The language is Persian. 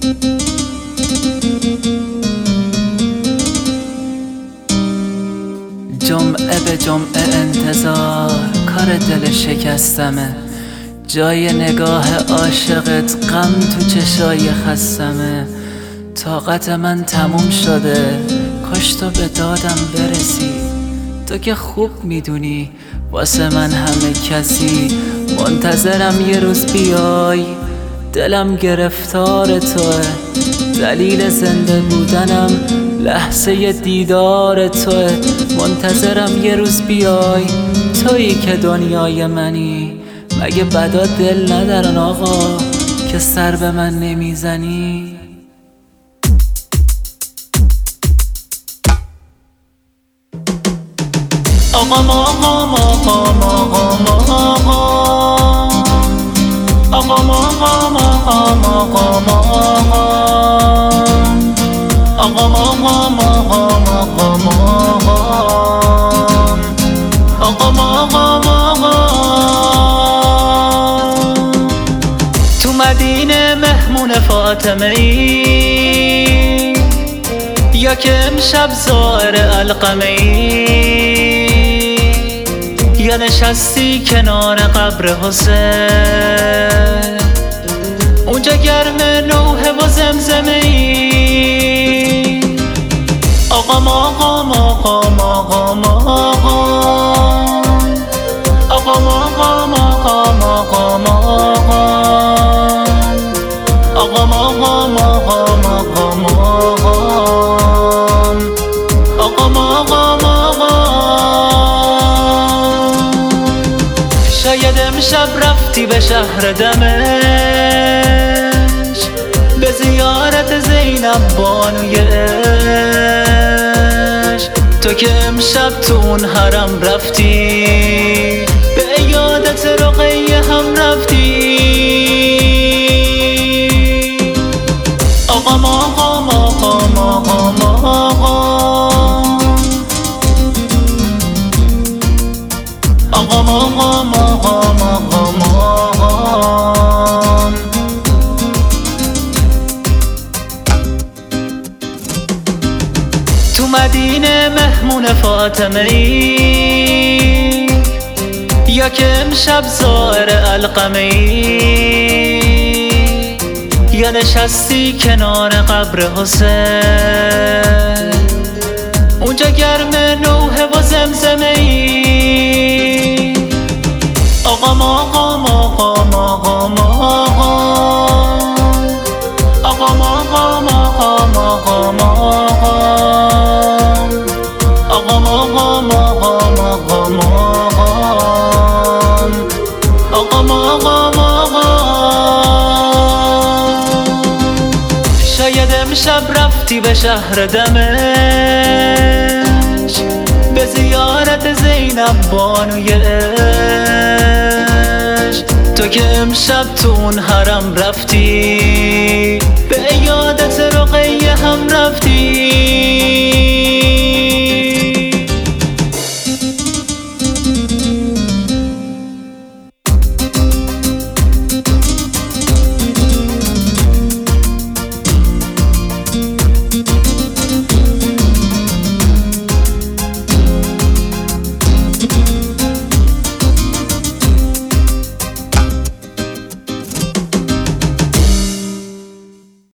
جمعه به جمعه انتظار کار دل شکستمه، جای نگاه عاشقت غم تو چشای خستمه. طاقت من تموم شده، کاش تو به دادم برسی. تو که خوب میدونی واسه من همه کسی. منتظرم یه روز بیای، دلم گرفتار توه. دلیل زنده بودنم لحظه دیدار توه. منتظرم یه روز بیای، تویی که دنیای منی. مگه بدا دل ندارن آقا که سر به من نمیزنی؟ آقا ماقام آقام آقام آقام آقام آقام آقام آقام آقام آقام آقام آقام آقام آقام تو مدینه مهمون فاطمه ای، یا که امشب زائر علقمه ای، یا نشستی کنار قبر حسین، اونجا گرم نوحه و زمزمه ای. آقام آقام آقام آقام آقام آقام آقام آقام آقام آقام آقام آقام آقام آقام شاید امشب رفتی به شهر دمشق، به زیارت زینب بانوی عشق. تو که امشب تو اون حرم رفتی، به عیادت رقیه هم رفتی. آقام آقام آقام آقام آقام آقام آقام آقام تو مدینه مهمون فاطمه ای، یا که امشب زائر علقمه ای، یا نشستی کنار قبر حسین، اونجا گرم نوحه و زمزمه ای. آقام آقام آقام آقام آقام آقام آقام آقام آقام آقام آقام آقام آقام شاید امشب رفتی به شهر دمشق، به زیارت زینب بانوی عشق. تو که امشب تو اون حرم رفتی، به عیادت رقیه هم رفتی.